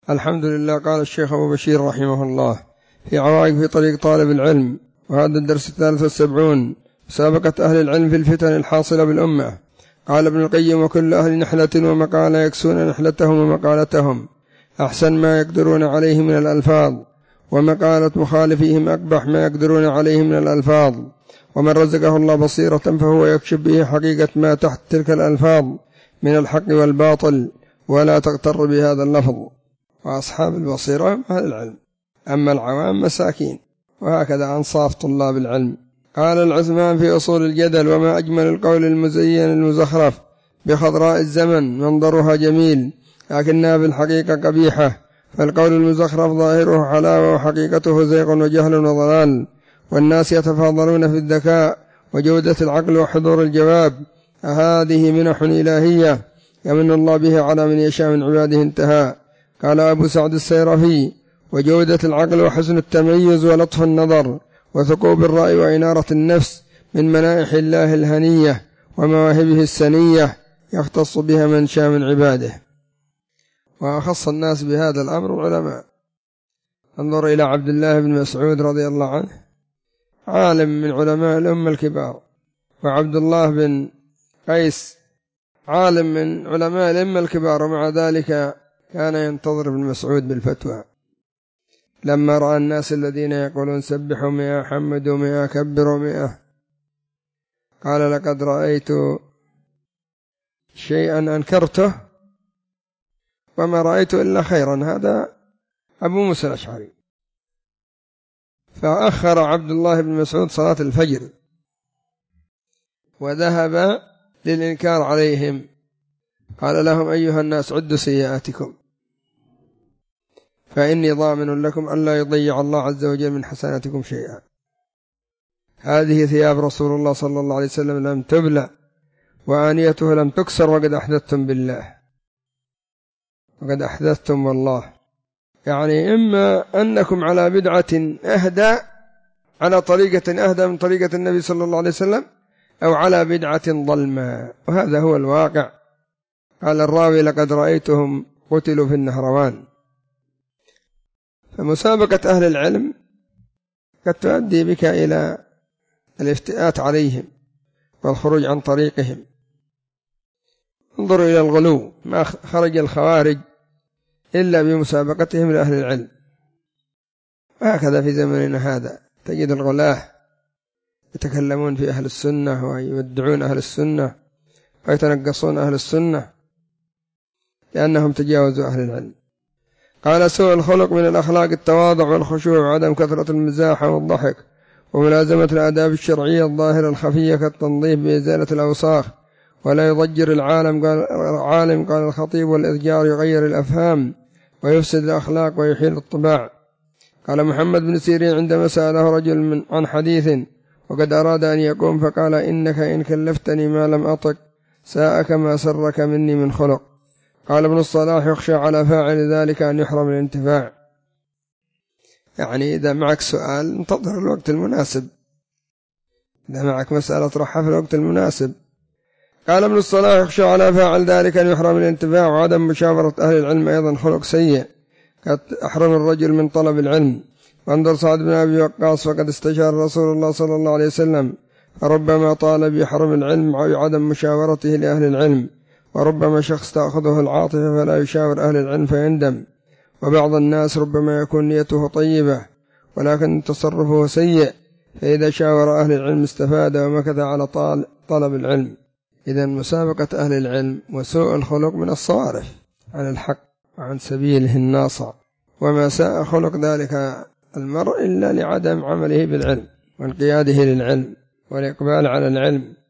الحمد لله. قال الشيخ أبو بشير رحمه الله في عوائق في طريق طالب العلم، وهذا الدرس 73، مسابقة أهل العلم في الفتن الحاصلة بالأمة. قال ابن القيم: وكل أهل نحلة ومقالة يكسون نحلتهم ومقالتهم أحسن ما يقدرون عليه من الألفاظ، ومقالة مخالفيهم أقبح ما يقدرون عليه من الألفاظ. ومن رزقه الله بصيرة فهو يكشف به حقيقة ما تحت تلك الألفاظ من الحق والباطل، ولا تغتر بهذا اللفظ. وأصحاب البصيرة أهل العلم، أما العوام مساكين. وهكذا أنصاف طلاب العلم. قال العثمان في أصول الجدل: وما أجمل القول المزين المزخرف بخضراء الزمن، منظرها جميل لكنها في الحقيقة قبيحة. فالقول المزخرف ظاهره حلاوة وحقيقته زيغ وجهل وضلال، والناس يتفاضلون في الذكاء وجودة العقل وحضور الجواب. هذه منح إلهية يمن الله به على من يشاء من عباده. انتهى. قال أبو سعد السيرفي: وجودة العقل وحسن التميز ولطف النظر وثقوب الرأي وإنارة النفس من منائح الله الهنية ومواهبه السنية يختص بها من شاء من عباده. وأخص الناس بهذا الأمر العلماء. انظر إلى عبد الله بن مسعود رضي الله عنه، عالم من علماء الأمة الكبار، وعبد الله بن قيس عالم من علماء الأمة الكبار، ومع ذلك كان ينتظر ابن مسعود بالفتوى. لما رأى الناس الذين يقولون سبحوا 100 حمدوا 100 كبروا 100، قال: لقد رأيت شيئا أنكرته وما رأيت إلا خيرا. هذا أبو موسى الأشعري. فأخر عبد الله بن مسعود صلاة الفجر وذهب للإنكار عليهم. قال لهم: أيها الناس عدوا سيئاتكم فإني ضامن لكم أن لا يضيع الله عز وجل من حسناتكم شيئا. هذه ثياب رسول الله صلى الله عليه وسلم لم تبلى وآنيته لم تكسر، وقد أحدثتم بالله، وقد أحدثتم والله. يعني إما أنكم على بدعة أهدى، على طريقة أهدى من طريقة النبي صلى الله عليه وسلم، أو على بدعة ظلمة، وهذا هو الواقع. قال الراوي: لقد رأيتهم قتلوا في النهروان. فمسابقة أهل العلم قد تؤدي بك إلى الافتئات عليهم والخروج عن طريقهم. انظروا إلى الغلو، ما خرج الخوارج إلا بمسابقتهم لأهل العلم. وهكذا في زمننا هذا تجد الغلاة يتكلمون في أهل السنة ويودعون أهل السنة ويتنقصون أهل السنة لأنهم تجاوزوا أهل العلم. قال: سوء الخلق من الأخلاق التواضع والخشوع وعدم كثرة المزاح والضحك وملازمة الآداب الشرعية الظاهرة الخفية كالتنظيف بإزالة الأوساخ، ولا يضجر العالم قال الخطيب، والإضجار يغير الأفهام ويفسد الأخلاق ويحيل الطباع. قال محمد بن سيرين عندما سأله رجل عن حديث وقد أراد أن يقوم فقال: إنك إن كلفتني ما لم أطق ساءك ما سرك مني من خلق. قال ابن الصلاح: يخشى على فاعل ذلك أن يحرم الانتفاع. يعني إذا معك سؤال انتظر الوقت المناسب، إذا معك مسألة اطرحها في الوقت المناسب. قال ابن الصلاح: يخشى على فاعل ذلك أن يحرم الانتفاع. وعدم مشاورة أهل العلم أيضا خلق سيء، قد أحرم الرجل من طلب العلم. وانظر سعد بن أبي وقاص فقد استشار رسول الله صلى الله عليه وسلم، فربما طالب يحرم العلم وعدم مشاورته لأهل العلم، وربما شخص تأخذه العاطفة فلا يشاور أهل العلم فيندم. وبعض الناس ربما يكون نيته طيبة ولكن تصرفه سيء، فإذا شاور أهل العلم استفاد ومكث على طلب العلم. إذن مسابقة أهل العلم وسوء الخلق من الصوارف عن الحق وعن سبيله الناصع. وما ساء خلق ذلك المرء إلا لعدم عمله بالعلم وانقياده للعلم والإقبال على العلم.